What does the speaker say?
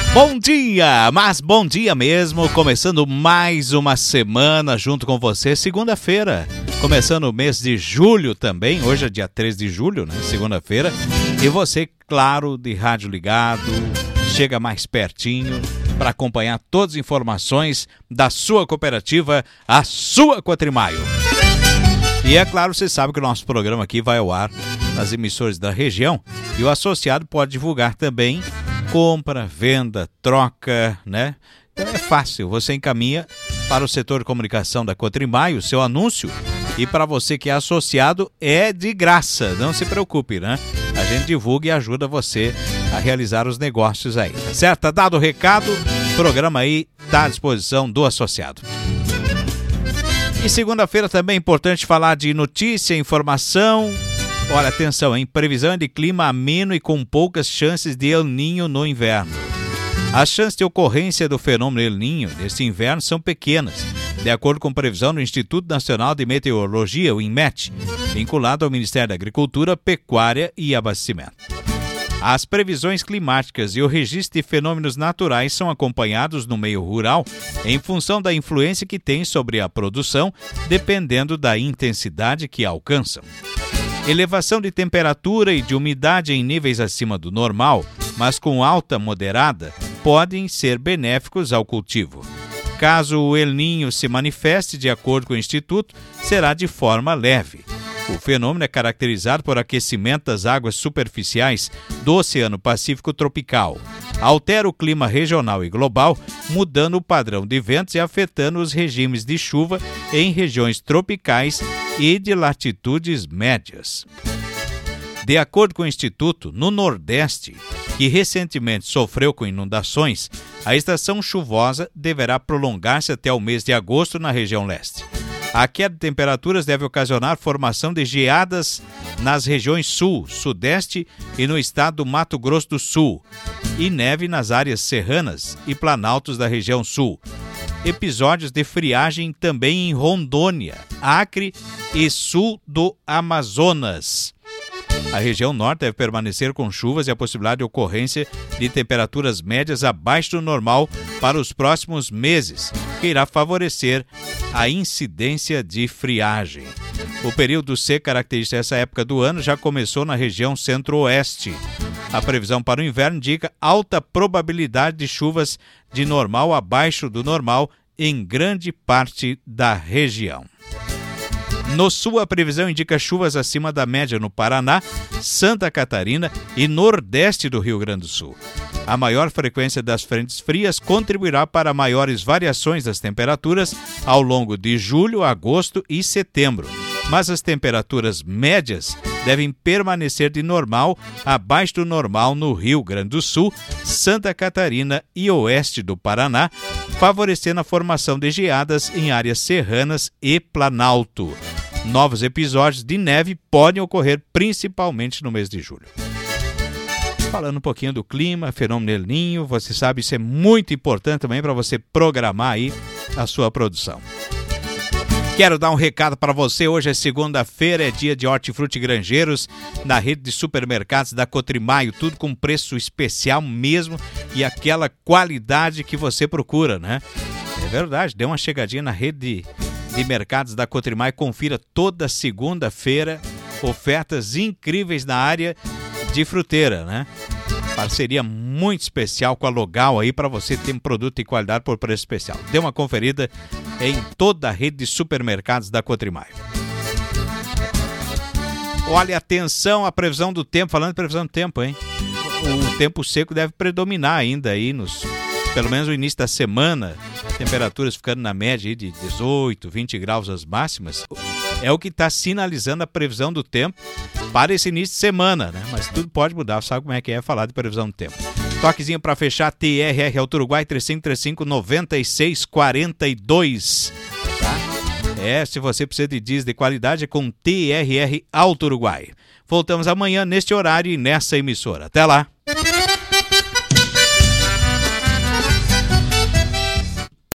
Bom dia, mas bom dia mesmo, começando mais uma semana junto com você, segunda-feira, começando o mês de julho também, hoje é dia 3 de julho, né, segunda-feira, e você, claro, de rádio ligado, chega mais pertinho para acompanhar todas as informações da sua cooperativa, a sua Cotrimaio. E é claro, você sabe que o nosso programa aqui vai ao ar nas emissoras da região e o associado pode divulgar também compra, venda, troca, né? Então é fácil, você encaminha para o setor de comunicação da Cotrimaio o seu anúncio e para você que é associado é de graça, não se preocupe, né? A gente divulga e ajuda você a realizar os negócios aí, tá certo? Tá dado o recado, o programa aí está à disposição do associado. E segunda-feira também é importante falar de notícia, informação. Olha, atenção, hein? Previsão de clima ameno e com poucas chances de El Niño no inverno. As chances de ocorrência do fenômeno El Niño neste inverno são pequenas, de acordo com previsão do Instituto Nacional de Meteorologia, o INMET, vinculado ao Ministério da Agricultura, Pecuária e Abastecimento. As previsões climáticas e o registro de fenômenos naturais são acompanhados no meio rural em função da influência que tem sobre a produção, dependendo da intensidade que alcançam. Elevação de temperatura e de umidade em níveis acima do normal, mas com alta moderada, podem ser benéficos ao cultivo. Caso o El Niño se manifeste, de acordo com o Instituto, será de forma leve. O fenômeno é caracterizado por aquecimento das águas superficiais do Oceano Pacífico tropical. Altera o clima regional e global, mudando o padrão de ventos e afetando os regimes de chuva em regiões tropicais e de latitudes médias. De acordo com o Instituto, no Nordeste, que recentemente sofreu com inundações, a estação chuvosa deverá prolongar-se até o mês de agosto na região leste. A queda de temperaturas deve ocasionar formação de geadas nas regiões sul, sudeste e no estado do Mato Grosso do Sul, e neve nas áreas serranas e planaltos da região sul. Episódios de friagem também em Rondônia, Acre e sul do Amazonas. A região norte deve permanecer com chuvas e a possibilidade de ocorrência de temperaturas médias abaixo do normal para os próximos meses, que irá favorecer a incidência de friagem. O período seco característico dessa época do ano já começou na região centro-oeste. A previsão para o inverno indica alta probabilidade de chuvas de normal abaixo do normal em grande parte da região. No sul, a previsão indica chuvas acima da média no Paraná, Santa Catarina e nordeste do Rio Grande do Sul. A maior frequência das frentes frias contribuirá para maiores variações das temperaturas ao longo de julho, agosto e setembro. Mas as temperaturas médias devem permanecer de normal abaixo do normal no Rio Grande do Sul, Santa Catarina e oeste do Paraná, favorecendo a formação de geadas em áreas serranas e planalto. Novos episódios de neve podem ocorrer principalmente no mês de julho. Falando um pouquinho do clima, fenômeno El Niño, você sabe, isso é muito importante também para você programar aí a sua produção. Quero dar um recado para você, hoje é segunda-feira, é dia de hortifruti granjeiros na rede de supermercados da Cotrimaio, tudo com preço especial mesmo e aquela qualidade que você procura, né? É verdade, dê uma chegadinha na rede de mercados da Cotrimaio, confira toda segunda-feira ofertas incríveis na área de fruteira, né? Parceria muito especial com a Logal aí para você ter um produto de qualidade por preço especial. Dê uma conferida em toda a rede de supermercados da Cotrimaio. Olha, atenção à previsão do tempo, falando de previsão do tempo, hein? O tempo seco deve predominar ainda aí pelo menos no início da semana, temperaturas ficando na média aí de 18, 20 graus as máximas. É o que está sinalizando a previsão do tempo para esse início de semana, né? Mas tudo pode mudar, sabe como é que é falar de previsão do tempo. Toquezinho para fechar, TRR Auto Uruguai 3535-9642, tá? Se você precisa de diesel de qualidade, é com TRR Auto Uruguai. Voltamos amanhã neste horário e nessa emissora. Até lá!